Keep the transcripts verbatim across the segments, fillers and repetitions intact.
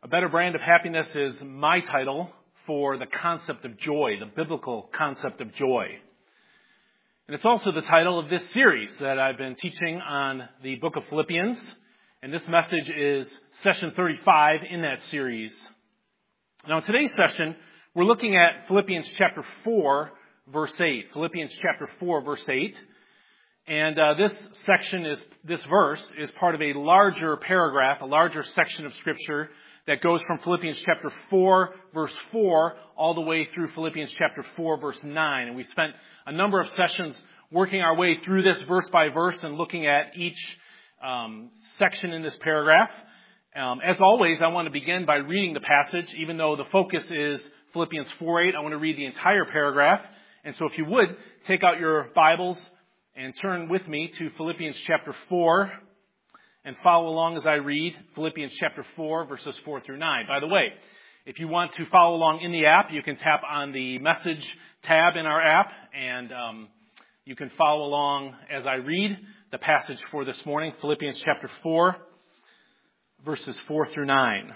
A Better Brand of Happiness is my title for the concept of joy, the biblical concept of joy. And it's also the title of this series that I've been teaching on the book of Philippians. And this message is session thirty-five in that series. Now, in today's session, we're looking at Philippians chapter four, verse eight. Philippians chapter four, verse eight. And uh, this section is, this verse is part of a larger paragraph, a larger section of Scripture that goes from Philippians chapter four, verse four, all the way through Philippians chapter four, verse nine. And we spent a number of sessions working our way through this verse by verse and looking at each um, section in this paragraph. Um, as always, I want to begin by reading the passage. Even though the focus is Philippians four eight, I want to read the entire paragraph. And so if you would, take out your Bibles and turn with me to Philippians chapter four. And follow along as I read Philippians chapter four, verses four through nine. By the way, if you want to follow along in the app, you can tap on the message tab in our app, and um, you can follow along as I read the passage for this morning, Philippians chapter four, verses four through nine.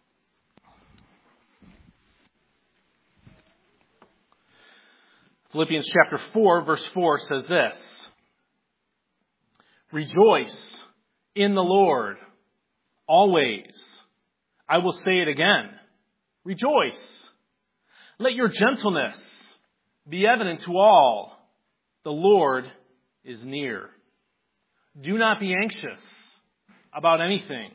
Philippians chapter four, verse four says this: Rejoice in the Lord, always. I will say it again. Rejoice. Let your gentleness be evident to all. The Lord is near. Do not be anxious about anything,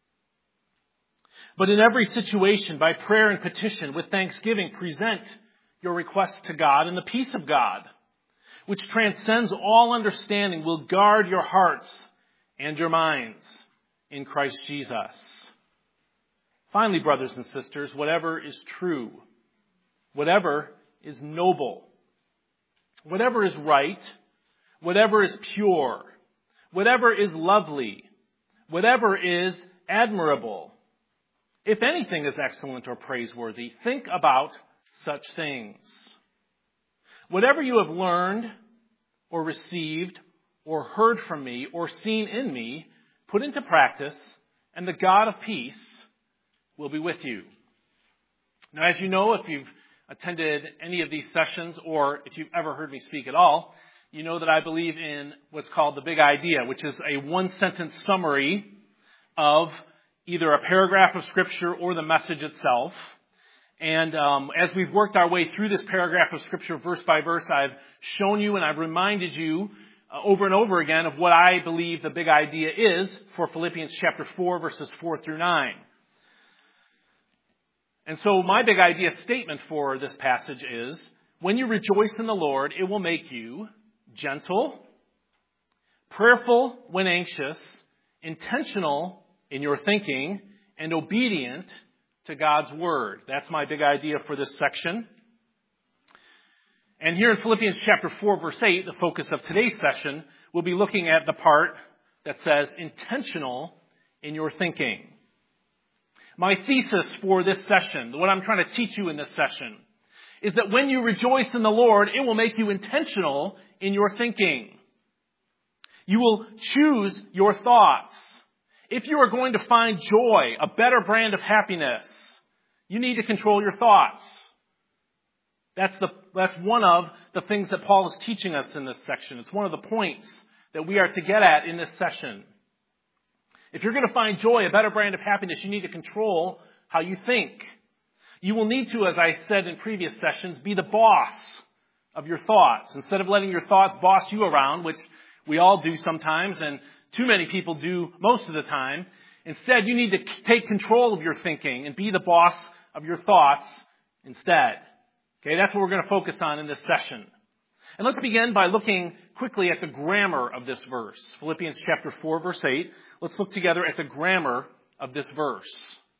but in every situation, by prayer and petition, with thanksgiving, present your requests to God, and the peace of God, which transcends all understanding, will guard your hearts and your minds in Christ Jesus. Finally, brothers and sisters, whatever is true, whatever is noble, whatever is right, whatever is pure, whatever is lovely, whatever is admirable, if anything is excellent or praiseworthy, think about such things. Whatever you have learned or received or heard from me, or seen in me, put into practice, and the God of peace will be with you. Now, as you know, if you've attended any of these sessions, or if you've ever heard me speak at all, you know that I believe in what's called the big idea, which is a one-sentence summary of either a paragraph of Scripture or the message itself. And um, as we've worked our way through this paragraph of Scripture verse by verse, I've shown you and I've reminded you Uh, over and over again of what I believe the big idea is for Philippians chapter four, verses four through nine. And so my big idea statement for this passage is, when you rejoice in the Lord, it will make you gentle, prayerful when anxious, intentional in your thinking, and obedient to God's word. That's my big idea for this section. And here in Philippians chapter four, verse eight, the focus of today's session, we'll be looking at the part that says intentional in your thinking. My thesis for this session, what I'm trying to teach you in this session, is that when you rejoice in the Lord, it will make you intentional in your thinking. You will choose your thoughts. If you are going to find joy, a better brand of happiness, you need to control your thoughts. That's the that's one of the things that Paul is teaching us in this section. It's one of the points that we are to get at in this session. If you're going to find joy, a better brand of happiness, you need to control how you think. You will need to, as I said in previous sessions, be the boss of your thoughts. Instead of letting your thoughts boss you around, which we all do sometimes, and too many people do most of the time, instead you need to take control of your thinking and be the boss of your thoughts instead. Okay, that's what we're going to focus on in this session. And let's begin by looking quickly at the grammar of this verse. Philippians chapter four, verse eight. Let's look together at the grammar of this verse.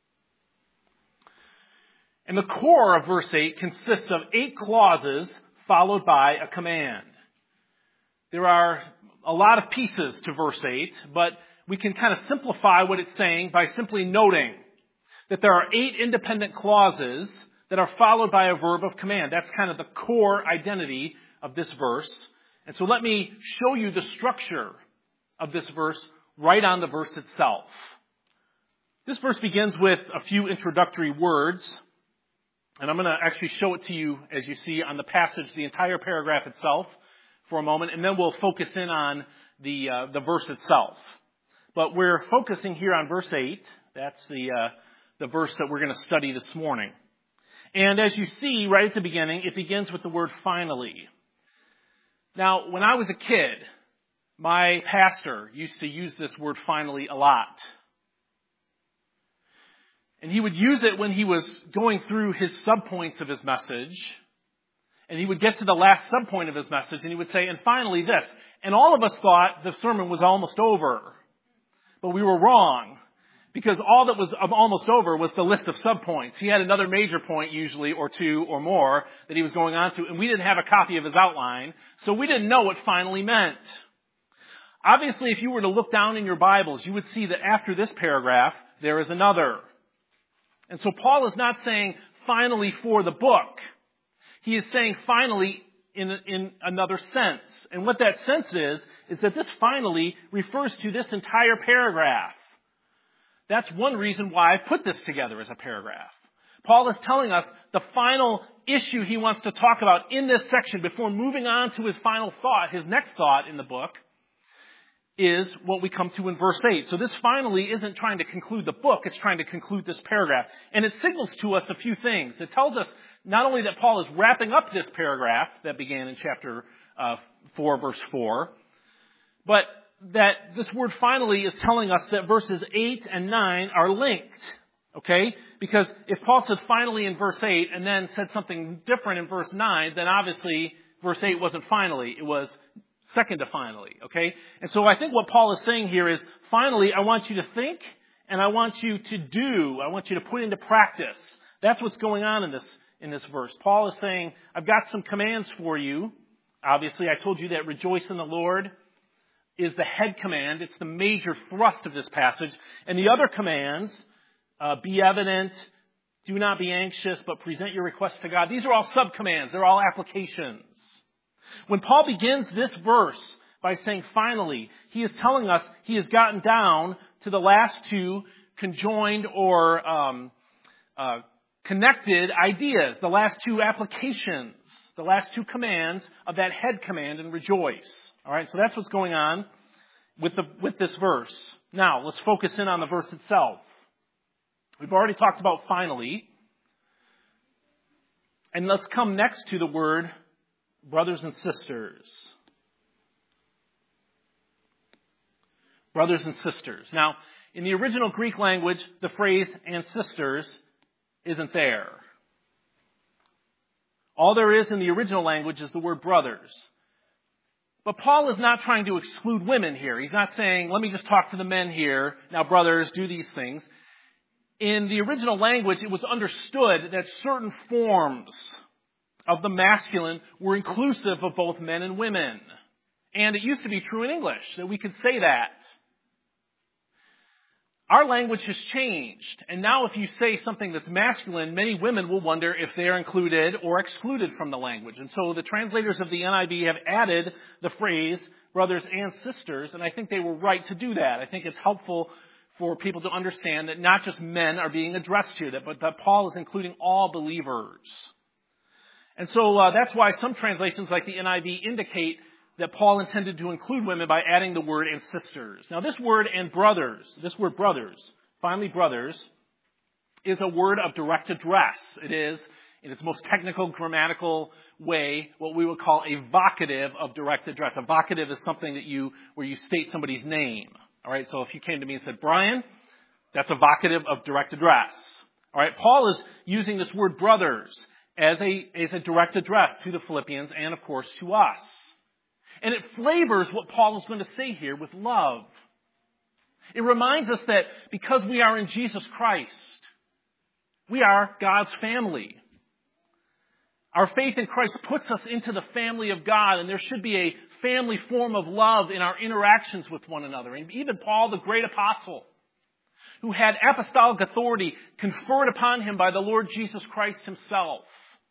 And the core of verse eight consists of eight clauses followed by a command. There are a lot of pieces to verse eight, but we can kind of simplify what it's saying by simply noting that there are eight independent clauses that are followed by a verb of command. That's kind of the core identity of this verse. And so let me show you the structure of this verse right on the verse itself. This verse begins with a few introductory words, and I'm going to actually show it to you as you see on the passage, the entire paragraph itself for a moment, and then we'll focus in on the uh, the verse itself. But we're focusing here on verse eight. That's the uh, the verse that we're going to study this morning. And as you see right at the beginning, it begins with the word finally. Now, when I was a kid, my pastor used to use this word finally a lot. And he would use it when he was going through his subpoints of his message. And he would get to the last subpoint of his message and he would say, and finally this. And all of us thought the sermon was almost over. But we were wrong. Because all that was almost over was the list of subpoints. He had another major point usually, or two or more, that he was going on to. And we didn't have a copy of his outline. So we didn't know what finally meant. Obviously, if you were to look down in your Bibles, you would see that after this paragraph, there is another. And so Paul is not saying finally for the book. He is saying finally in, in another sense. And what that sense is, is that this finally refers to this entire paragraph. That's one reason why I put this together as a paragraph. Paul is telling us the final issue he wants to talk about in this section before moving on to his final thought, his next thought in the book, is what we come to in verse eight. So this finally isn't trying to conclude the book, it's trying to conclude this paragraph. And it signals to us a few things. It tells us not only that Paul is wrapping up this paragraph that began in chapter uh, four, verse four, but that this word finally is telling us that verses eight and nine are linked. Okay? Because if Paul said finally in verse eight and then said something different in verse nine, then obviously verse eight wasn't finally. It was second to finally. Okay? And so I think what Paul is saying here is, finally, I want you to think and I want you to do. I want you to put into practice. That's what's going on in this, in this verse. Paul is saying, I've got some commands for you. Obviously, I told you that rejoice in the Lord is the head command. It's the major thrust of this passage. And the other commands, uh, be evident, do not be anxious, but present your requests to God. These are all sub-commands. They're all applications. When Paul begins this verse by saying finally, he is telling us he has gotten down to the last two conjoined or um, uh, connected ideas, the last two applications, the last two commands of that head command and rejoice. All right, so that's what's going on with the with this verse. Now, let's focus in on the verse itself. We've already talked about finally. And let's come next to the word brothers and sisters. Brothers and sisters. Now, in the original Greek language, the phrase and sisters isn't there. All there is in the original language is the word brothers. But Paul is not trying to exclude women here. He's not saying, let me just talk to the men here. Now, brothers, do these things. In the original language, it was understood that certain forms of the masculine were inclusive of both men and women. And it used to be true in English that we could say that. Our language has changed. And now if you say something that's masculine, many women will wonder if they're included or excluded from the language. And so the translators of the N I V have added the phrase brothers and sisters, and I think they were right to do that. I think it's helpful for people to understand that not just men are being addressed here, but that Paul is including all believers. And so uh, that's why some translations like the N I V indicate that Paul intended to include women by adding the word and sisters. Now this word and brothers, this word brothers, finally brothers, is a word of direct address. It is, in its most technical grammatical way, what we would call a vocative of direct address. A vocative is something that you, where you state somebody's name. All right, so if you came to me and said, Brian, that's a vocative of direct address. All right, Paul is using this word brothers as a, as a direct address to the Philippians and, of course, to us. And it flavors what Paul is going to say here with love. It reminds us that because we are in Jesus Christ, we are God's family. Our faith in Christ puts us into the family of God, and there should be a family form of love in our interactions with one another. And even Paul, the great apostle, who had apostolic authority conferred upon him by the Lord Jesus Christ himself,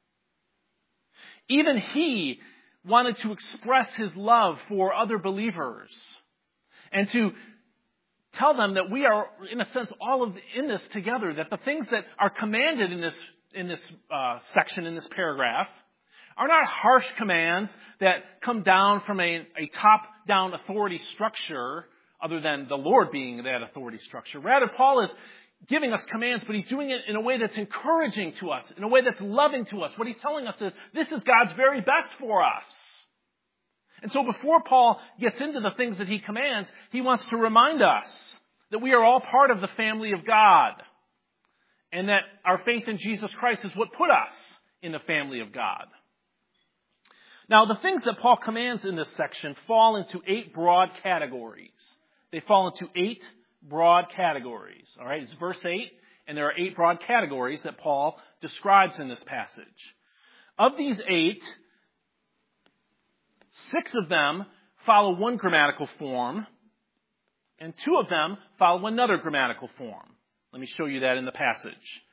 even he wanted to express his love for other believers and to tell them that we are, in a sense, all of in this together, that the things that are commanded in this, in this uh, section, in this paragraph, are not harsh commands that come down from a, a top-down authority structure, other than the Lord being that authority structure. Rather, Paul is giving us commands, but he's doing it in a way that's encouraging to us, in a way that's loving to us. What he's telling us is, this is God's very best for us. And so before Paul gets into the things that he commands, he wants to remind us that we are all part of the family of God, and that our faith in Jesus Christ is what put us in the family of God. Now, the things that Paul commands in this section fall into eight broad categories. They fall into eight broad categories. All right, it's verse eight, and there are eight broad categories that Paul describes in this passage. Of these eight, six of them follow one grammatical form, and two of them follow another grammatical form. Let me show you that in the passage.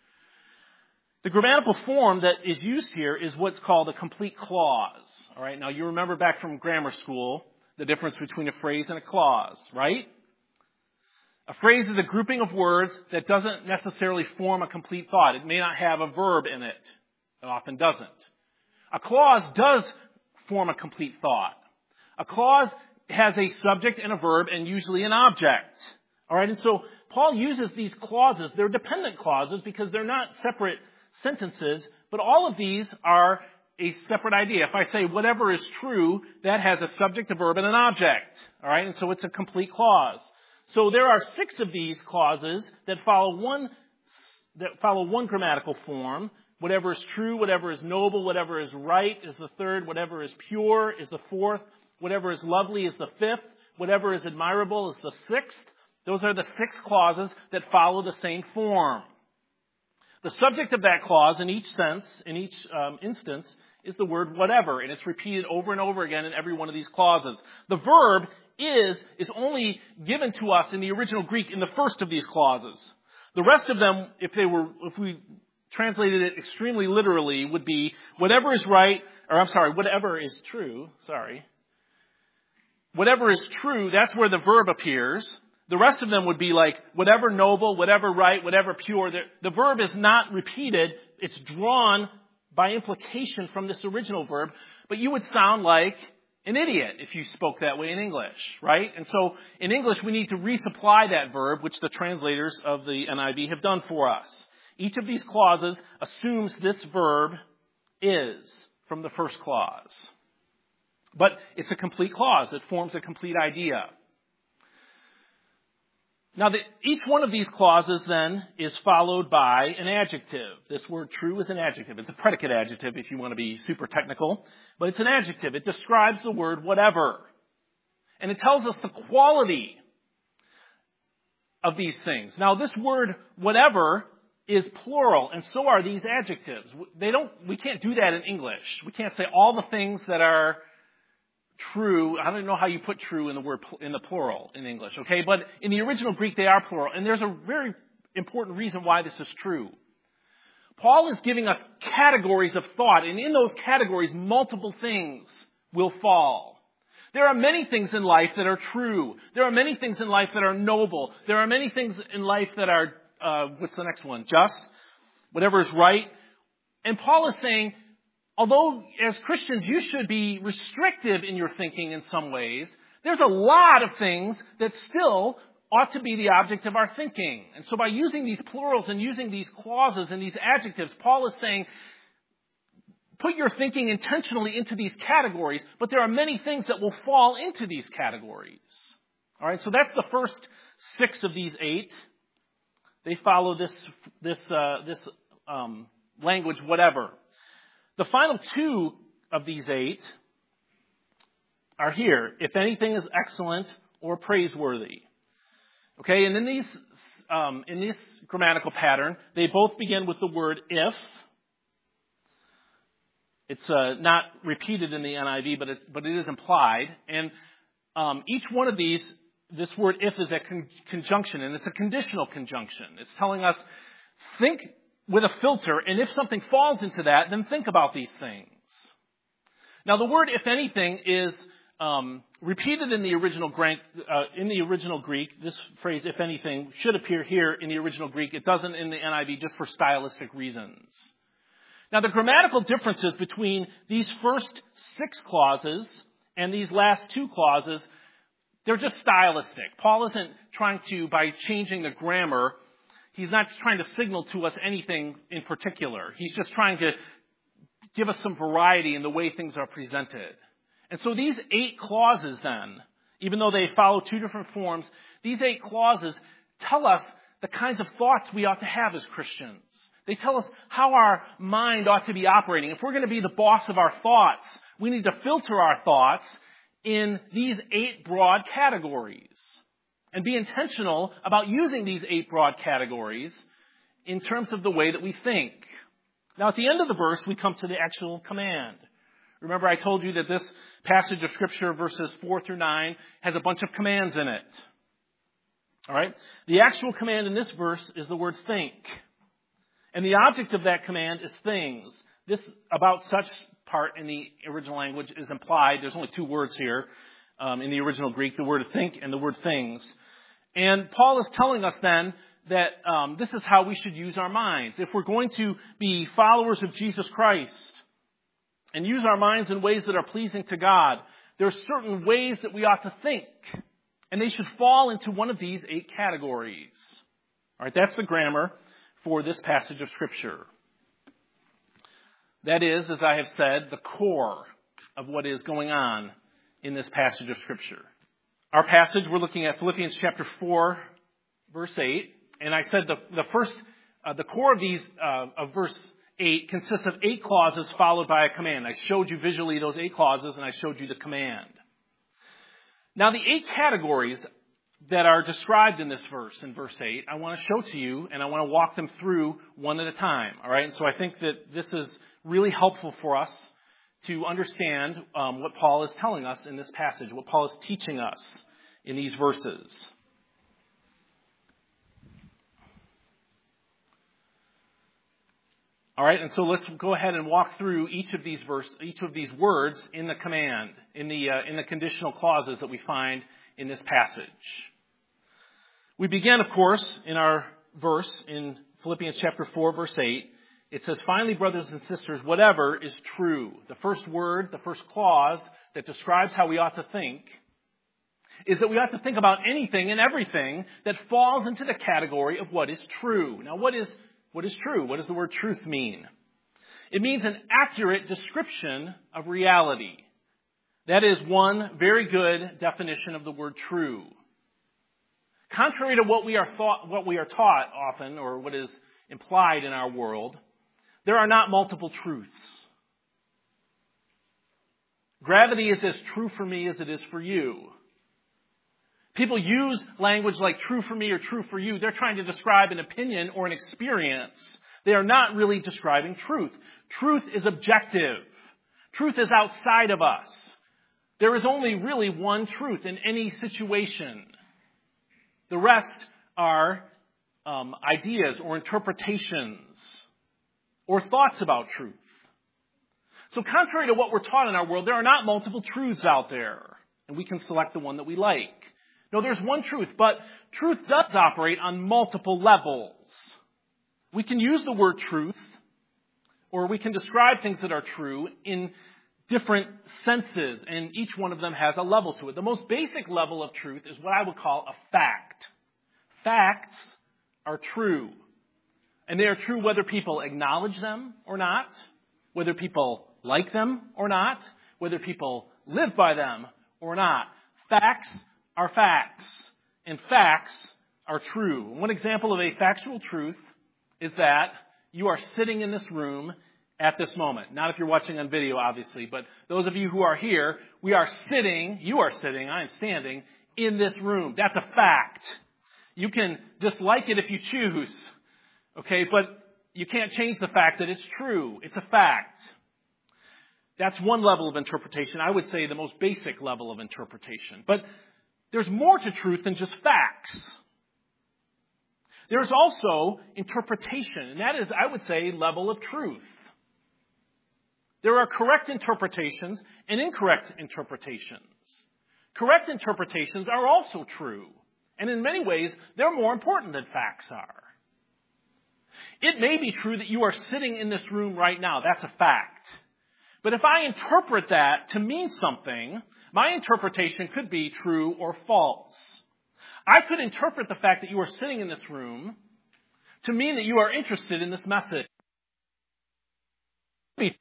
The grammatical form that is used here is what's called a complete clause. All right, now you remember back from grammar school the difference between a phrase and a clause, right? A phrase is a grouping of words that doesn't necessarily form a complete thought. It may not have a verb in it. It often doesn't. A clause does form a complete thought. A clause has a subject and a verb and usually an object. All right, and so Paul uses these clauses. They're dependent clauses because they're not separate sentences, but all of these are a separate idea. If I say whatever is true, that has a subject, a verb, and an object. All right, and so it's a complete clause. So there are six of these clauses that follow one that follow one grammatical form. Whatever is true, whatever is noble, whatever is right is the third, whatever is pure is the fourth, whatever is lovely is the fifth, whatever is admirable is the sixth. Those are the six clauses that follow the same form. The subject of that clause in each sense, in each um, instance, is the word whatever, and it's repeated over and over again in every one of these clauses. The verb is is only given to us in the original Greek in the first of these clauses. The rest of them, if they were, if we translated it extremely literally, would be whatever is right, or I'm sorry, whatever is true, sorry. Whatever is true, that's where the verb appears. The rest of them would be like whatever noble, whatever right, whatever pure. The, the verb is not repeated. It's drawn by implication from this original verb. But you would sound like an idiot if you spoke that way in English, right? And so in English, we need to resupply that verb, which the translators of the N I V have done for us. Each of these clauses assumes this verb is from the first clause. But it's a complete clause. It forms a complete idea. Now, the, each one of these clauses, then, is followed by an adjective. This word true is an adjective. It's a predicate adjective if you want to be super technical. But it's an adjective. It describes the word whatever. And it tells us the quality of these things. Now, this word whatever is plural, and so are these adjectives. They don't, we can't do that in English. We can't say all the things that are true. I don't know how you put true in the word in the plural in English, okay? But in the original Greek, they are plural. And there's a very important reason why this is true. Paul is giving us categories of thought, and in those categories, multiple things will fall. There are many things in life that are true. There are many things in life that are noble. There are many things in life that are, uh, what's the next one? Just. Whatever is right. And Paul is saying, although as Christians you should be restrictive in your thinking in some ways, there's a lot of things that still ought to be the object of our thinking. And so by using these plurals and using these clauses and these adjectives, Paul is saying, put your thinking intentionally into these categories, but there are many things that will fall into these categories. All right, so that's the first six of these eight. They follow this this uh, this um, language, whatever. The final two of these eight are here. If anything is excellent or praiseworthy. Okay, and in these um, in this grammatical pattern, they both begin with the word if. It's uh, not repeated in the N I V, but it's, but it is implied. And um, each one of these, this word if is a con- conjunction, and it's a conditional conjunction. It's telling us, think with a filter, and if something falls into that, then think about these things. Now, the word if anything is um, repeated in the original Greek, uh, in the original Greek, this phrase, if anything, should appear here in the original Greek. It doesn't in the N I V just for stylistic reasons. Now, the grammatical differences between these first six clauses and these last two clauses, they're just stylistic. Paul isn't trying to, by changing the grammar, he's not trying to signal to us anything in particular. He's just trying to give us some variety in the way things are presented. And so these eight clauses then, even though they follow two different forms, these eight clauses tell us the kinds of thoughts we ought to have as Christians. They tell us how our mind ought to be operating. If we're going to be the boss of our thoughts, we need to filter our thoughts in these eight broad categories and be intentional about using these eight broad categories in terms of the way that we think. Now, at the end of the verse, we come to the actual command. Remember, I told you that this passage of Scripture, verses four through nine, has a bunch of commands in it. All right? The actual command in this verse is the word think. And the object of that command is things. This about such part in the original language is implied. There's only two words here um, in the original Greek, the word think and the word things. And Paul is telling us then that um, this is how we should use our minds. If we're going to be followers of Jesus Christ and use our minds in ways that are pleasing to God, there are certain ways that we ought to think. And they should fall into one of these eight categories. All right, that's the grammar for this passage of Scripture. That is, as I have said, the core of what is going on in this passage of Scripture. Our passage, we're looking at Philippians chapter four, verse eight. And I said the, the first, uh, the core of these, uh, of verse eight consists of eight clauses followed by a command. I showed you visually those eight clauses and I showed you the command. Now the eight categories that are described in this verse, in verse eight, I want to show to you, and I want to walk them through one at a time. All right, and so I think that this is really helpful for us to understand um, what Paul is telling us in this passage, what Paul is teaching us in these verses. All right, and so let's go ahead and walk through each of these verse, each of these words in the command, in the uh, in the conditional clauses that we find in this passage. We begin, of course, in our verse in Philippians chapter four, verse eight. It says, "Finally, brothers and sisters, whatever is true." The first word, the first clause that describes how we ought to think is that we ought to think about anything and everything that falls into the category of what is true. Now, what is what is true? What does the word truth mean? It means an accurate description of reality. That is one very good definition of the word true. Contrary to what we are thought, what we are taught often, or what is implied in our world, there are not multiple truths. Gravity is as true for me as it is for you. People use language like true for me or true for you. They're trying to describe an opinion or an experience. They are not really describing truth. Truth is objective. Truth is outside of us. There is only really one truth in any situation. The rest are um, ideas or interpretations or thoughts about truth. So contrary to what we're taught in our world, there are not multiple truths out there, and we can select the one that we like. No, there's one truth, but truth does operate on multiple levels. We can use the word truth, or we can describe things that are true in different senses, and each one of them has a level to it. The most basic level of truth is what I would call a fact. Facts are true, and they are true whether people acknowledge them or not, whether people like them or not, whether people live by them or not. Facts are facts, and facts are true. One example of a factual truth is that you are sitting in this room at this moment. Not if you're watching on video, obviously, but those of you who are here, we are sitting, you are sitting, I am standing in this room. That's a fact. You can dislike it if you choose, okay, but you can't change the fact that it's true. It's a fact. That's one level of interpretation. I would say the most basic level of interpretation. But there's more to truth than just facts. There's also interpretation, and that is, I would say, level of truth. There are correct interpretations and incorrect interpretations. Correct interpretations are also true. And in many ways, they're more important than facts are. It may be true that you are sitting in this room right now. That's a fact. But if I interpret that to mean something, my interpretation could be true or false. I could interpret the fact that you are sitting in this room to mean that you are interested in this message. It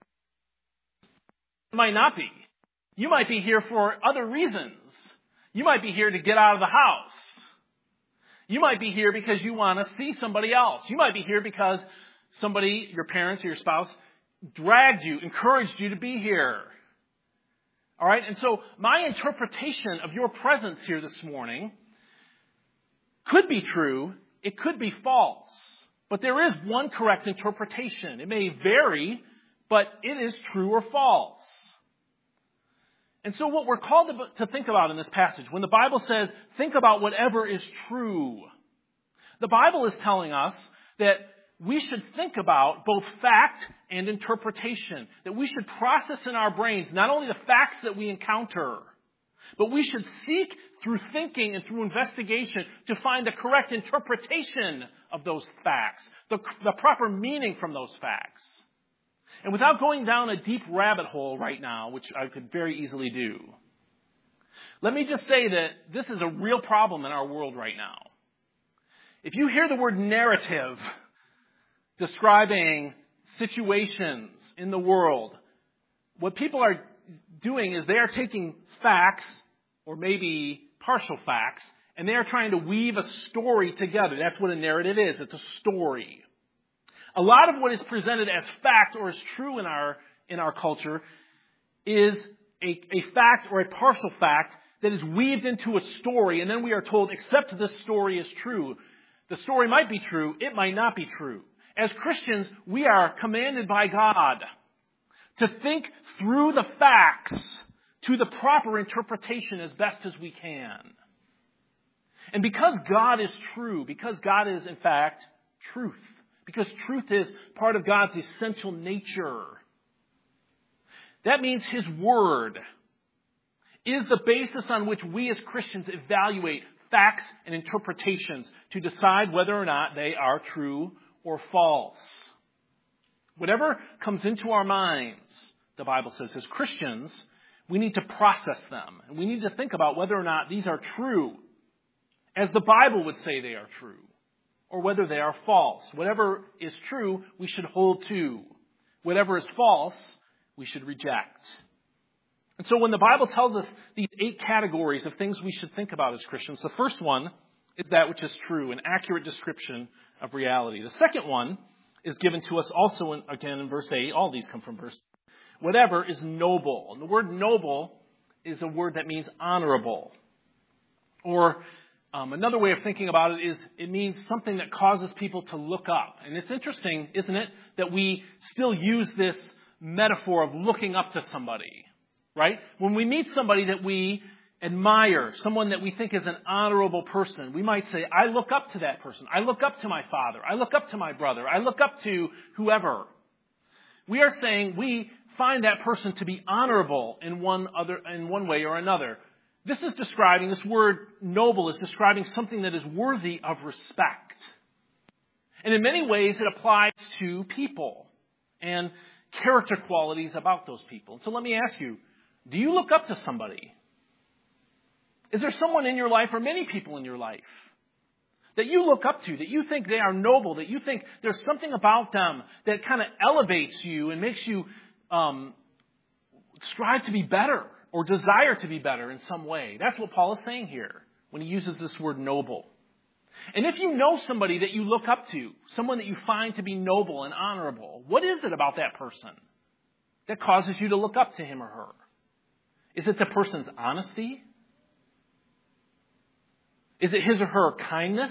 might not be. You might be here for other reasons. You might be here to get out of the house. You might be here because you want to see somebody else. You might be here because somebody, your parents or your spouse, dragged you, encouraged you to be here. All right? And so my interpretation of your presence here this morning could be true. It could be false. But there is one correct interpretation. It may vary, but it is true or false. And so what we're called to, to think about in this passage, when the Bible says, think about whatever is true, the Bible is telling us that we should think about both fact and interpretation, that we should process in our brains not only the facts that we encounter, but we should seek through thinking and through investigation to find the correct interpretation of those facts, the, the proper meaning from those facts. And without going down a deep rabbit hole right now, which I could very easily do, let me just say that this is a real problem in our world right now. If you hear the word narrative describing situations in the world, what people are doing is they are taking facts, or maybe partial facts, and they are trying to weave a story together. That's what a narrative is. It's a story. A lot of what is presented as fact or as true in our in our culture is a, a fact or a partial fact that is weaved into a story, and then we are told, except this story is true. The story might be true, it might not be true. As Christians, we are commanded by God to think through the facts to the proper interpretation as best as we can. And because God is true, because God is, in fact, truth, because truth is part of God's essential nature, that means His Word is the basis on which we as Christians evaluate facts and interpretations to decide whether or not they are true or false. Whatever comes into our minds, the Bible says, as Christians, we need to process them. And we need to think about whether or not these are true, as the Bible would say they are true, or whether they are false. Whatever is true, we should hold to. Whatever is false, we should reject. And so when the Bible tells us these eight categories of things we should think about as Christians, the first one is that which is true, an accurate description of reality. The second one is given to us also, in, again, in verse eight. All these come from verse eight. Whatever is noble. And the word noble is a word that means honorable. Or um, another way of thinking about it is it means something that causes people to look up. And it's interesting, isn't it, that we still use this metaphor of looking up to somebody, right? When we meet somebody that we admire, someone that we think is an honorable person, we might say, I look up to that person. I look up to my father. I look up to my brother. I look up to whoever. We are saying we find that person to be honorable in one other, in one way or another. This is describing, this word noble is describing something that is worthy of respect. And in many ways it applies to people and character qualities about those people. So let me ask you, do you look up to somebody? Is there someone in your life, or many people in your life, that you look up to, that you think they are noble, that you think there's something about them that kind of elevates you and makes you um, strive to be better or desire to be better in some way? That's what Paul is saying here when he uses this word noble. And if you know somebody that you look up to, someone that you find to be noble and honorable, what is it about that person that causes you to look up to him or her? Is it the person's honesty? Is it his or her kindness?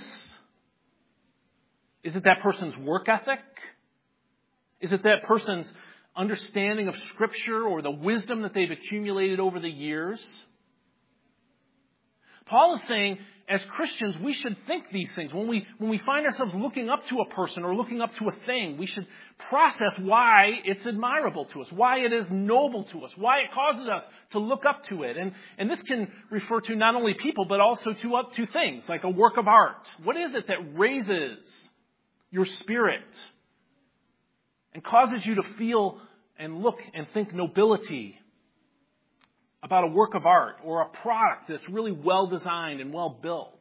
Is it that person's work ethic? Is it that person's understanding of Scripture or the wisdom that they've accumulated over the years? Paul is saying, as Christians, we should think these things. When we, when we find ourselves looking up to a person or looking up to a thing, we should process why it's admirable to us, why it is noble to us, why it causes us to look up to it. And, and this can refer to not only people, but also to up to things, like a work of art. What is it that raises your spirit and causes you to feel and look and think nobility about a work of art or a product that's really well designed and well built?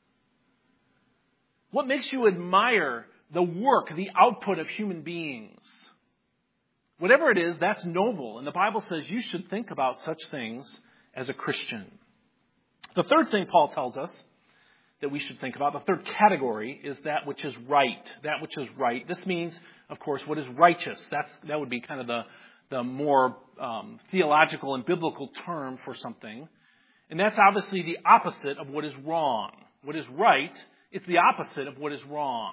What makes you admire the work, the output of human beings? Whatever it is, that's noble. And the Bible says you should think about such things as a Christian. The third thing Paul tells us that we should think about, the third category, is that which is right. That which is right. This means, of course, what is righteous. That's, that would be kind of the the more um, theological and biblical term for something. And that's obviously the opposite of what is wrong. What is right is the opposite of what is wrong.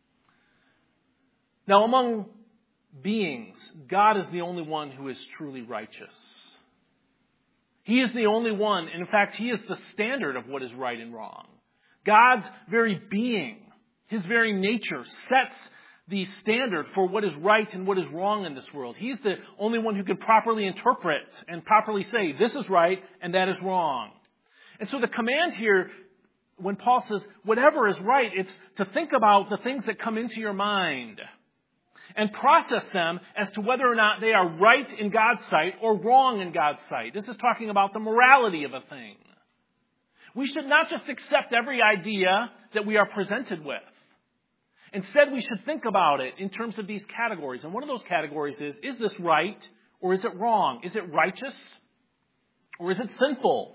Now, among beings, God is the only one who is truly righteous. He is the only one, and in fact, He is the standard of what is right and wrong. God's very being, His very nature, sets the standard for what is right and what is wrong in this world. He's the only one who can properly interpret and properly say, this is right and that is wrong. And so the command here, when Paul says, whatever is right, it's to think about the things that come into your mind and process them as to whether or not they are right in God's sight or wrong in God's sight. This is talking about the morality of a thing. We should not just accept every idea that we are presented with. Instead, we should think about it in terms of these categories. And one of those categories is, is this right or is it wrong? Is it righteous or is it sinful?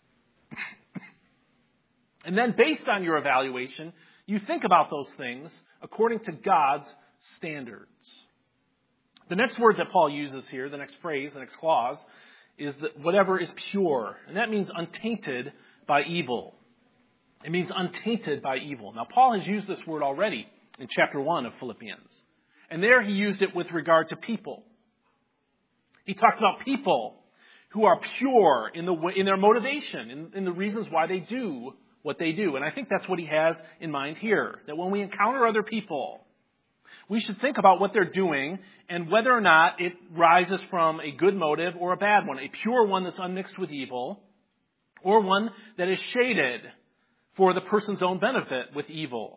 And then based on your evaluation, you think about those things according to God's standards. The next word that Paul uses here, the next phrase, the next clause, is that whatever is pure. And that means untainted by evil. It means untainted by evil. Now, Paul has used this word already in chapter one of Philippians. And there he used it with regard to people. He talked about people who are pure in the in their motivation, in, in the reasons why they do what they do. And I think that's what he has in mind here. That when we encounter other people, we should think about what they're doing and whether or not it rises from a good motive or a bad one. A pure one that's unmixed with evil, or one that is shaded for the person's own benefit with evil.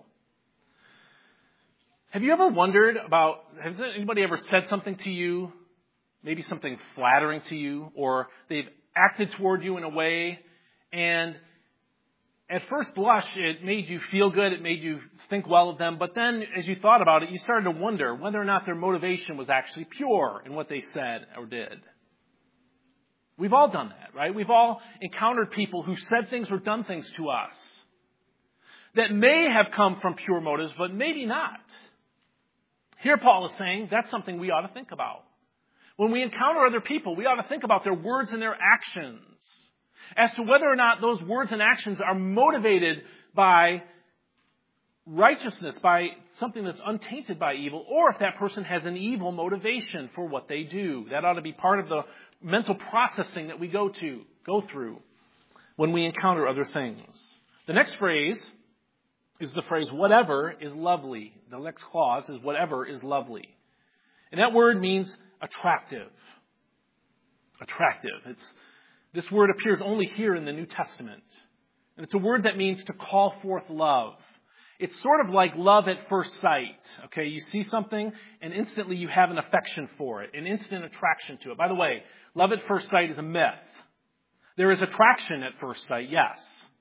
Have you ever wondered about, has anybody ever said something to you, maybe something flattering to you, or they've acted toward you in a way, and at first blush, it made you feel good, it made you think well of them, but then as you thought about it, you started to wonder whether or not their motivation was actually pure in what they said or did. We've all done that, right? We've all encountered people who said things or done things to us that may have come from pure motives, but maybe not. Here Paul is saying that's something we ought to think about. When we encounter other people, we ought to think about their words and their actions as to whether or not those words and actions are motivated by righteousness, by something that's untainted by evil, or if that person has an evil motivation for what they do. That ought to be part of the mental processing that we go to, go through when we encounter other things. The next phrase is the phrase, whatever is lovely. The next clause is whatever is lovely. And that word means attractive. Attractive. It's, this word appears only here in the New Testament. And it's a word that means to call forth love. It's sort of like love at first sight. Okay, you see something and instantly you have an affection for it, an instant attraction to it. By the way, love at first sight is a myth. There is attraction at first sight, yes.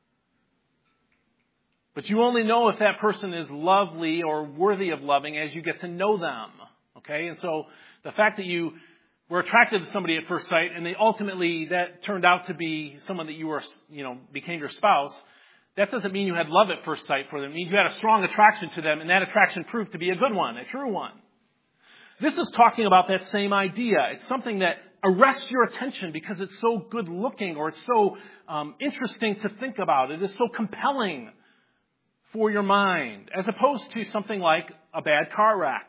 But you only know if that person is lovely or worthy of loving as you get to know them. Okay, and so the fact that you were attracted to somebody at first sight and they ultimately, that turned out to be someone that you were, you know, became your spouse, that doesn't mean you had love at first sight for them. It means you had a strong attraction to them, and that attraction proved to be a good one, a true one. This is talking about that same idea. It's something that arrests your attention because it's so good looking, or it's so um, interesting to think about. It is so compelling for your mind, as opposed to something like a bad car wreck,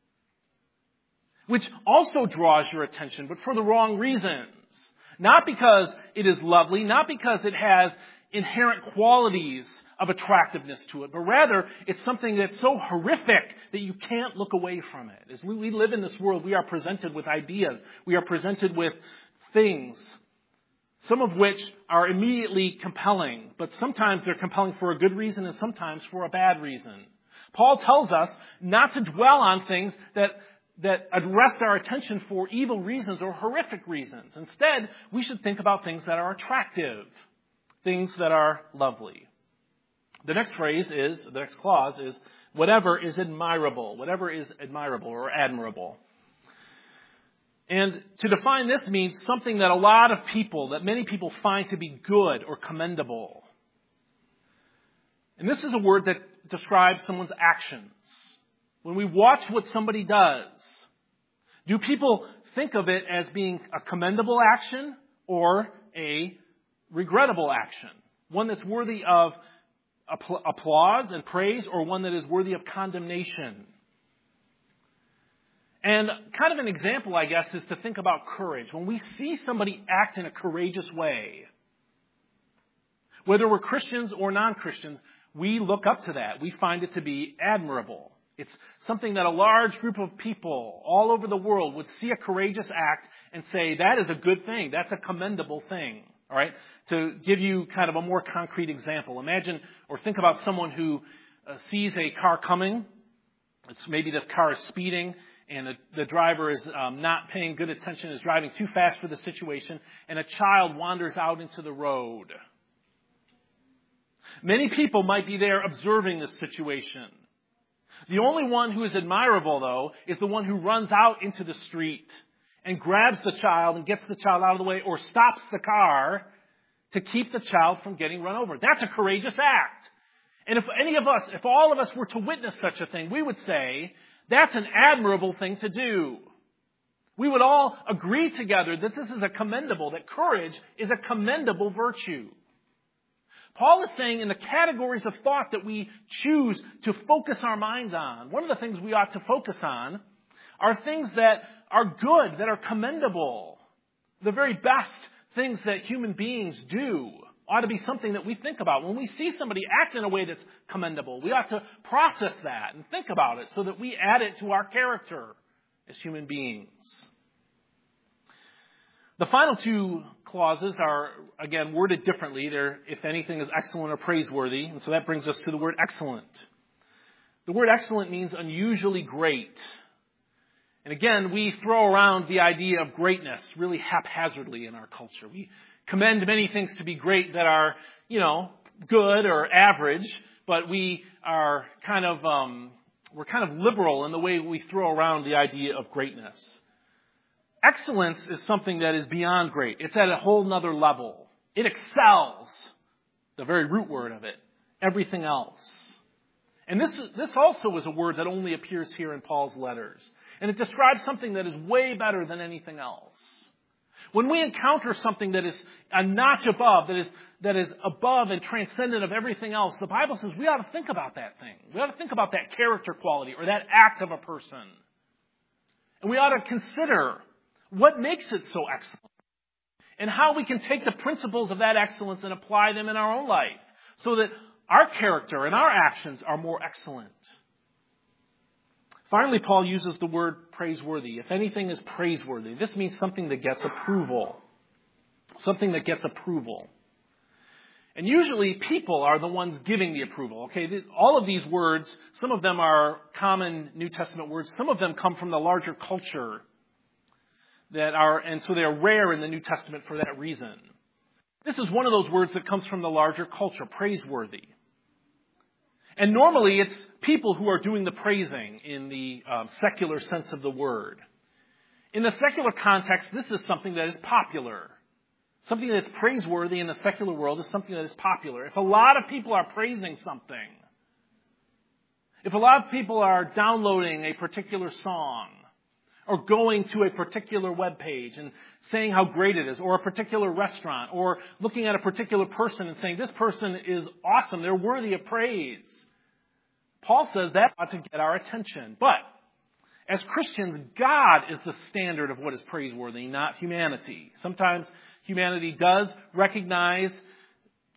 which also draws your attention, but for the wrong reasons. Not because it is lovely, not because it has inherent qualities of attractiveness to it, but rather it's something that's so horrific that you can't look away from it. As we live in this world, we are presented with ideas. We are presented with things, some of which are immediately compelling, but sometimes they're compelling for a good reason and sometimes for a bad reason. Paul tells us not to dwell on things that that arrest our attention for evil reasons or horrific reasons. Instead, we should think about things that are attractive, things that are lovely. The next phrase is, the next clause is, whatever is admirable, whatever is admirable or admirable. And to define this means something that a lot of people, that many people find to be good or commendable. And this is a word that describes someone's actions. When we watch what somebody does, do people think of it as being a commendable action or a regrettable action? One that's worthy of applause and praise, or one that is worthy of condemnation? And kind of an example, I guess, is to think about courage. When we see somebody act in a courageous way, whether we're Christians or non-Christians, we look up to that. We find it to be admirable. It's something that a large group of people all over the world would see a courageous act and say, that is a good thing. That's a commendable thing. All right? To give you kind of a more concrete example, imagine or think about someone who uh, sees a car coming. It's maybe the car is speeding and the, the driver is um, not paying good attention, is driving too fast for the situation, and a child wanders out into the road. Many people might be there observing this situation. The only one who is admirable, though, is the one who runs out into the street and grabs the child and gets the child out of the way or stops the car to keep the child from getting run over. That's a courageous act. And if any of us, if all of us were to witness such a thing, we would say, that's an admirable thing to do. We would all agree together that this is a commendable, that courage is a commendable virtue. Paul is saying in the categories of thought that we choose to focus our minds on, one of the things we ought to focus on are things that are good, that are commendable. The very best things that human beings do ought to be something that we think about. When we see somebody act in a way that's commendable, we ought to process that and think about it so that we add it to our character as human beings. The final two clauses are, again, worded differently. They're, if anything, is excellent or praiseworthy. And so that brings us to the word excellent. The word excellent means unusually great. And again, we throw around the idea of greatness really haphazardly in our culture. We commend many things to be great that are, you know, good or average, but we are kind of, um, we're kind of liberal in the way we throw around the idea of greatness. Excellence is something that is beyond great. It's at a whole nother level. It excels, the very root word of it, everything else. And this, this also is a word that only appears here in Paul's letters. And it describes something that is way better than anything else. When we encounter something that is a notch above, that is, that is above and transcendent of everything else, the Bible says we ought to think about that thing. We ought to think about that character quality or that act of a person. And we ought to consider what makes it so excellent and how we can take the principles of that excellence and apply them in our own life so that our character and our actions are more excellent. Finally, Paul uses the word praiseworthy. If anything is praiseworthy, this means something that gets approval. Something that gets approval. And usually people are the ones giving the approval. Okay, all of these words, some of them are common New Testament words. Some of them come from the larger culture that are, and so they're rare in the New Testament for that reason. This is one of those words that comes from the larger culture, praiseworthy. And normally it's people who are doing the praising in the um, secular sense of the word. In the secular context, this is something that is popular. Something that is praiseworthy in the secular world is something that is popular. If a lot of people are praising something, if a lot of people are downloading a particular song, or going to a particular web page and saying how great it is, or a particular restaurant, or looking at a particular person and saying, this person is awesome, they're worthy of praise. Paul says that ought to get our attention. But as Christians, God is the standard of what is praiseworthy, not humanity. Sometimes humanity does recognize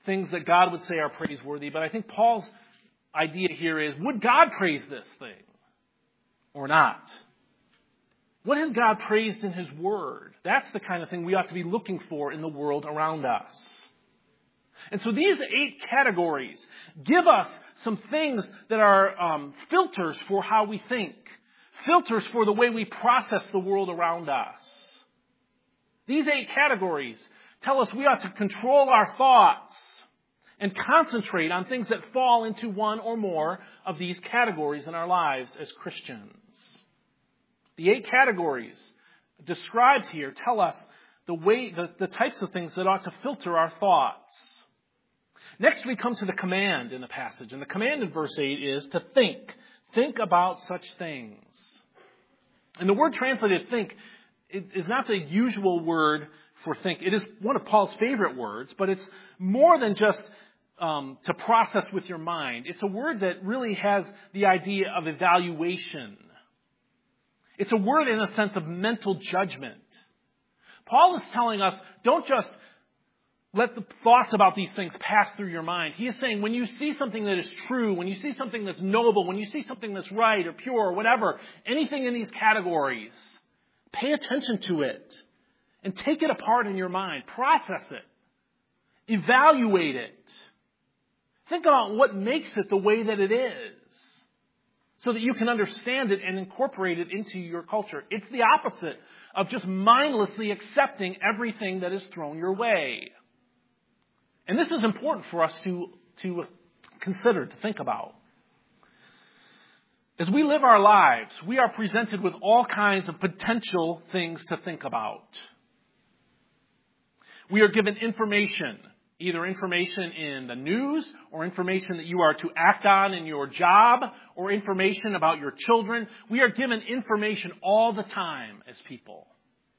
things that God would say are praiseworthy, but I think Paul's idea here is, would God praise this thing or not? What has God praised in His Word? That's the kind of thing we ought to be looking for in the world around us. And so these eight categories give us some things that are um, filters for how we think, filters for the way we process the world around us. These eight categories tell us we ought to control our thoughts and concentrate on things that fall into one or more of these categories in our lives as Christians. The eight categories described here tell us the way, the, the types of things that ought to filter our thoughts. Next we come to the command in the passage. And the command in verse eight is to think. Think about such things. And the word translated think is not the usual word for think. It is one of Paul's favorite words, but it's more than just um, to process with your mind. It's a word that really has the idea of evaluation. It's a word in a sense of mental judgment. Paul is telling us, don't just let the thoughts about these things pass through your mind. He is saying when you see something that is true, when you see something that's noble, when you see something that's right or pure or whatever, anything in these categories, pay attention to it and take it apart in your mind. Process it. Evaluate it. Think about what makes it the way that it is so that you can understand it and incorporate it into your culture. It's the opposite of just mindlessly accepting everything that is thrown your way. And this is important for us to, to consider, to think about. As we live our lives, we are presented with all kinds of potential things to think about. We are given information, either information in the news or information that you are to act on in your job or information about your children. We are given information all the time as people.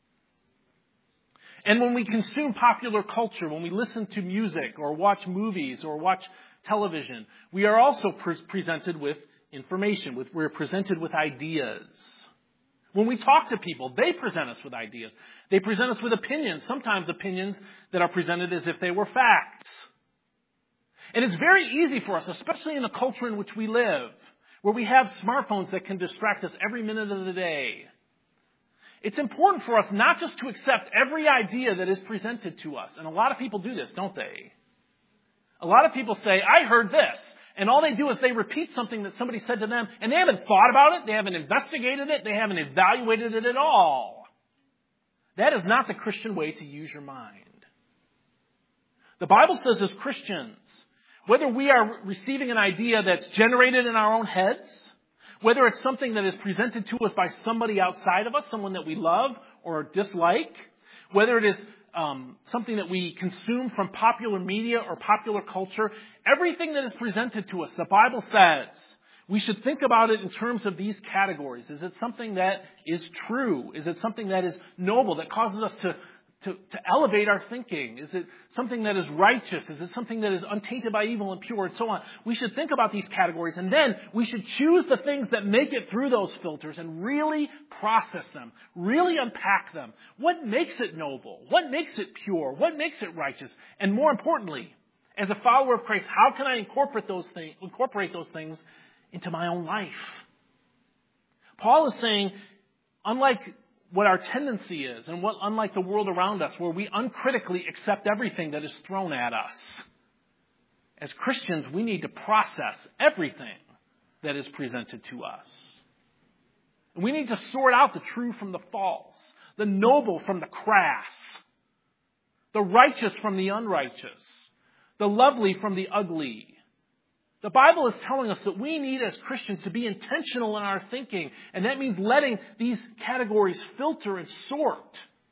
And when we consume popular culture, when we listen to music or watch movies or watch television, we are also pre- presented with information. With, we're presented with ideas. When we talk to people, they present us with ideas. They present us with opinions, sometimes opinions that are presented as if they were facts. And it's very easy for us, especially in the culture in which we live, where we have smartphones that can distract us every minute of the day. It's important for us not just to accept every idea that is presented to us. And a lot of people do this, don't they? A lot of people say, I heard this. And all they do is they repeat something that somebody said to them, and they haven't thought about it, they haven't investigated it, they haven't evaluated it at all. That is not the Christian way to use your mind. The Bible says as Christians, whether we are receiving an idea that's generated in our own heads, whether it's something that is presented to us by somebody outside of us, someone that we love or dislike, whether it is um, something that we consume from popular media or popular culture, everything that is presented to us, the Bible says, we should think about it in terms of these categories. Is it something that is true? Is it something that is noble, that causes us to To, to elevate our thinking? Is it something that is righteous? Is it something that is untainted by evil and pure and so on? We should think about these categories, and then we should choose the things that make it through those filters and really process them, really unpack them. What makes it noble? What makes it pure? What makes it righteous? And more importantly, as a follower of Christ, how can I incorporate those things, incorporate those things into my own life? Paul is saying, unlike what our tendency is, and what, unlike the world around us, where we uncritically accept everything that is thrown at us, as Christians, we need to process everything that is presented to us. And we need to sort out the true from the false, the noble from the crass, the righteous from the unrighteous, the lovely from the ugly. The Bible is telling us that we need as Christians to be intentional in our thinking, and that means letting these categories filter and sort.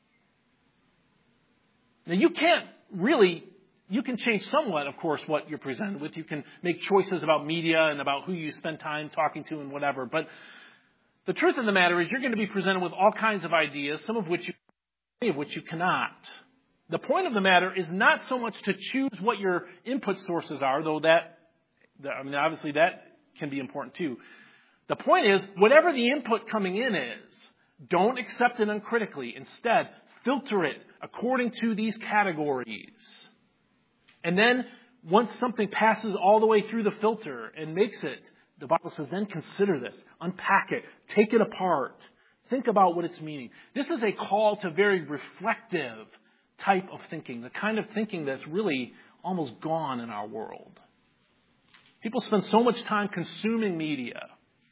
Now you can't really, you can change somewhat, of course, what you're presented with. You can make choices about media and about who you spend time talking to and whatever, but the truth of the matter is you're going to be presented with all kinds of ideas, some of which you, many of which you cannot. The point of the matter is not so much to choose what your input sources are, though that I mean, obviously that can be important too. The point is, whatever the input coming in is, don't accept it uncritically. Instead, filter it according to these categories. And then once something passes all the way through the filter and makes it, the Bible says, then consider this, unpack it, take it apart, think about what it's meaning. This is a call to very reflective type of thinking, the kind of thinking that's really almost gone in our world. People spend so much time consuming media,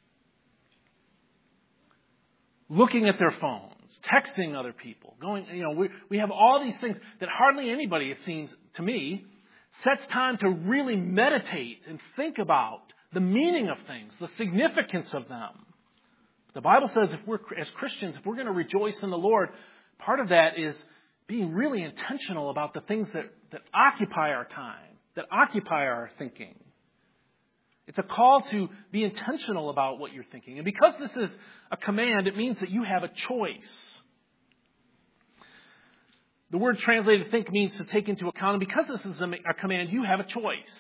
looking at their phones, texting other people, going, you know, we, we have all these things that hardly anybody, it seems to me, sets time to really meditate and think about the meaning of things, the significance of them. The Bible says if we're, as Christians, if we're going to rejoice in the Lord, part of that is being really intentional about the things that, that occupy our time, that occupy our thinking. It's a call to be intentional about what you're thinking. And because this is a command, it means that you have a choice. The word translated think means to take into account. And because this is a command, you have a choice.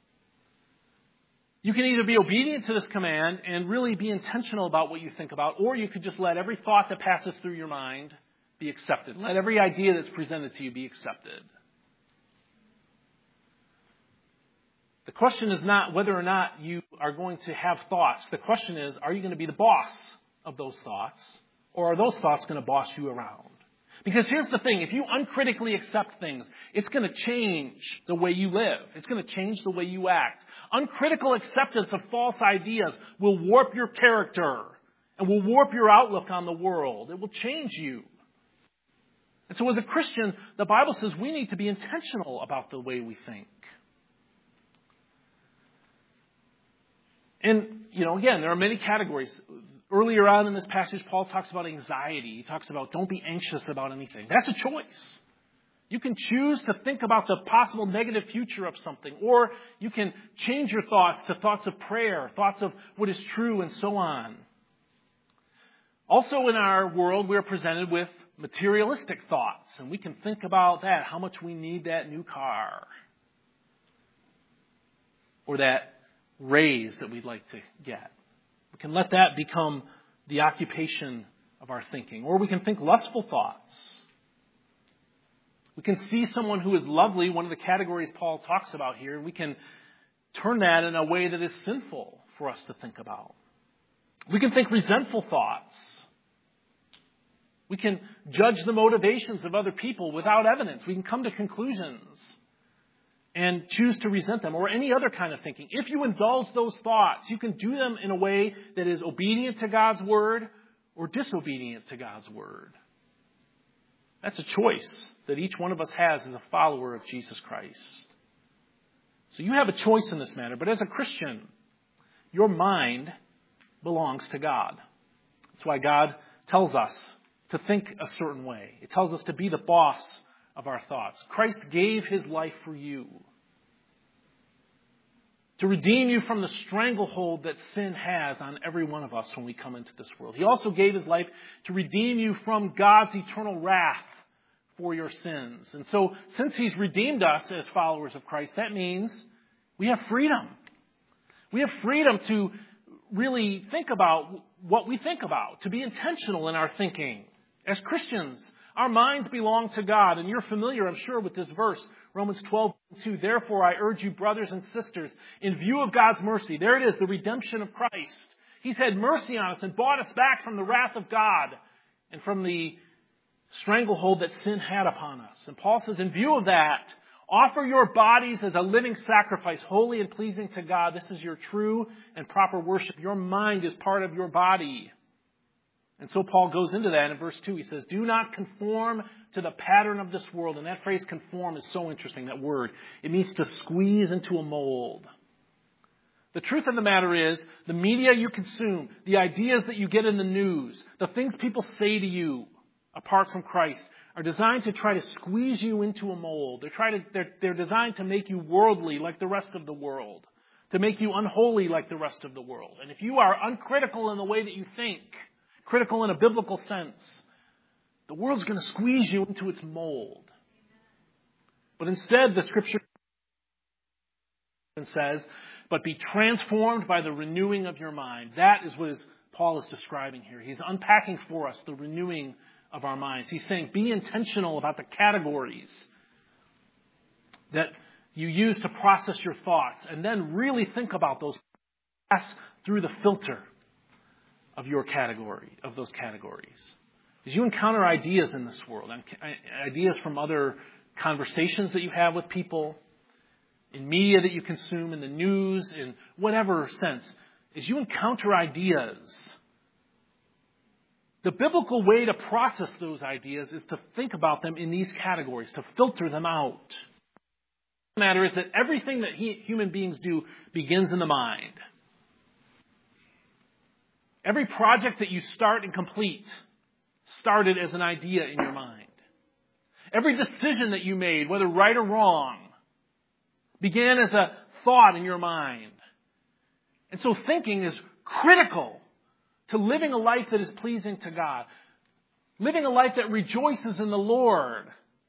You can either be obedient to this command and really be intentional about what you think about, or you could just let every thought that passes through your mind be accepted. Let every idea that's presented to you be accepted. The question is not whether or not you are going to have thoughts. The question is, are you going to be the boss of those thoughts, or are those thoughts going to boss you around? Because here's the thing, if you uncritically accept things, it's going to change the way you live. It's going to change the way you act. Uncritical acceptance of false ideas will warp your character and will warp your outlook on the world. It will change you. And so as a Christian, the Bible says we need to be intentional about the way we think. And, you know, again, there are many categories. Earlier on in this passage, Paul talks about anxiety. He talks about don't be anxious about anything. That's a choice. You can choose to think about the possible negative future of something, or you can change your thoughts to thoughts of prayer, thoughts of what is true, and so on. Also in our world, we are presented with materialistic thoughts, and we can think about that, how much we need that new car, or that raise that we'd like to get. We can let that become the occupation of our thinking. Or we can think lustful thoughts. We can see someone who is lovely, one of the categories Paul talks about here, and we can turn that in a way that is sinful for us to think about. We can think resentful thoughts. We can judge the motivations of other people without evidence. We can come to conclusions and choose to resent them, or any other kind of thinking. If you indulge those thoughts, you can do them in a way that is obedient to God's word or disobedient to God's word. That's a choice that each one of us has as a follower of Jesus Christ. So you have a choice in this matter, but as a Christian, your mind belongs to God. That's why God tells us to think a certain way. It tells us to be the boss of our thoughts. Christ gave his life for you to redeem you from the stranglehold that sin has on every one of us when we come into this world. He also gave his life to redeem you from God's eternal wrath for your sins. And so, since he's redeemed us as followers of Christ, that means we have freedom. We have freedom to really think about what we think about, to be intentional in our thinking. As Christians, our minds belong to God, and you're familiar, I'm sure, with this verse, Romans twelve two. Therefore, I urge you, brothers and sisters, in view of God's mercy, there it is, the redemption of Christ. He's had mercy on us and bought us back from the wrath of God and from the stranglehold that sin had upon us. And Paul says, in view of that, offer your bodies as a living sacrifice, holy and pleasing to God. This is your true and proper worship. Your mind is part of your body. And so Paul goes into that in verse two. He says, do not conform to the pattern of this world. And that phrase conform is so interesting, that word. It means to squeeze into a mold. The truth of the matter is, the media you consume, the ideas that you get in the news, the things people say to you apart from Christ are designed to try to squeeze you into a mold. They're, try to, they're, they're designed to make you worldly like the rest of the world, to make you unholy like the rest of the world. And if you are uncritical in the way that you think, critical in a biblical sense, the world's going to squeeze you into its mold. But instead, the scripture says, but be transformed by the renewing of your mind. That is what is, Paul is describing here. He's unpacking for us the renewing of our minds. He's saying, be intentional about the categories that you use to process your thoughts, and then really think about those, pass through the filter of your category, of those categories. As you encounter ideas in this world, ideas from other conversations that you have with people, in media that you consume, in the news, in whatever sense, as you encounter ideas, the biblical way to process those ideas is to think about them in these categories, to filter them out. The matter is that everything that he, human beings do begins in the mind. Every project that you start and complete started as an idea in your mind. Every decision that you made, whether right or wrong, began as a thought in your mind. And so thinking is critical to living a life that is pleasing to God. Living a life that rejoices in the Lord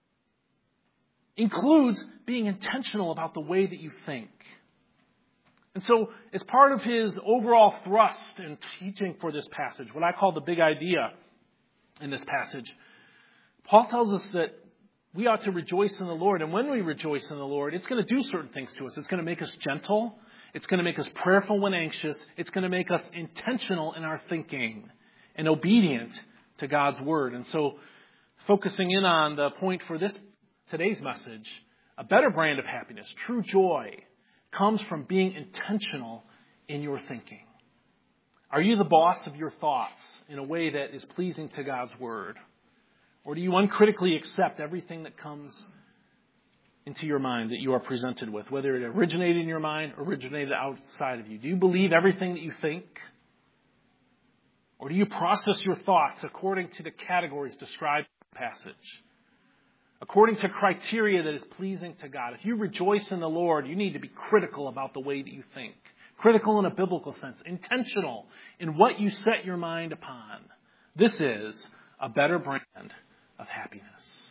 includes being intentional about the way that you think. And so, as part of his overall thrust in teaching for this passage, what I call the big idea in this passage, Paul tells us that we ought to rejoice in the Lord. And when we rejoice in the Lord, it's going to do certain things to us. It's going to make us gentle. It's going to make us prayerful when anxious. It's going to make us intentional in our thinking and obedient to God's word. And so, focusing in on the point for this today's message, a better brand of happiness, true joy, comes from being intentional in your thinking. Are you the boss of your thoughts in a way that is pleasing to God's word? Or do you uncritically accept everything that comes into your mind that you are presented with, whether it originated in your mind or originated outside of you? Do you believe everything that you think? Or do you process your thoughts according to the categories described in the passage? According to criteria that is pleasing to God. If you rejoice in the Lord, you need to be critical about the way that you think. Critical in a biblical sense. Intentional in what you set your mind upon. This is a better brand of happiness.